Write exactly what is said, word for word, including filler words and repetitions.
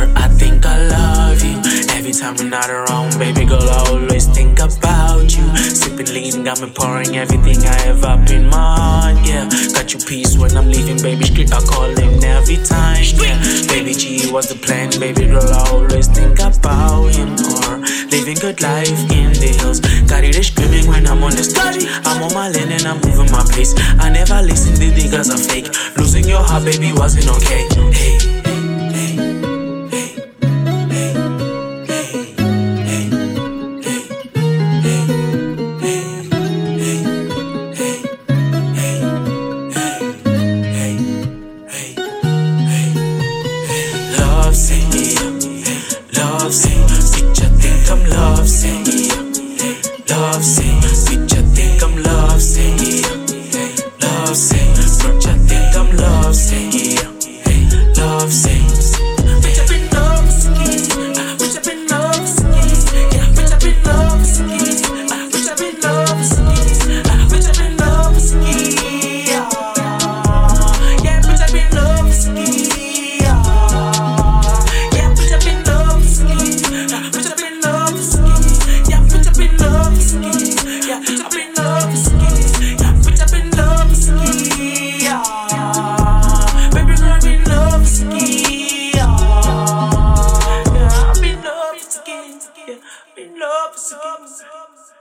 Girl, I think I love you. Every time you're not around, baby girl, I always think about you. Sipping lean, got me pouring everything I have up in my heart, yeah. Got you peace when I'm leaving, baby street, I call him every time, yeah. Baby G, what's the plan, baby girl, I always think about him. Or living good life in the hills. Got it screaming when I'm on the stage. I'm on my lane and I'm moving my pace. I never listen to the girls are fake. Losing your heart, baby, wasn't okay. Hey. Love sick, love sick, bitch, I think I'm love sick, love sick, bitch, I think I'm love sick, love sick, bitch, I think I'm love sick, love sick, bitch, I've been love sick, bitch, I've been love sick, yeah, bitch, I've been love sick, bitch, I've been love sick, bitch, I've been love sick, yeah, bitch, I've been love sick. Been love,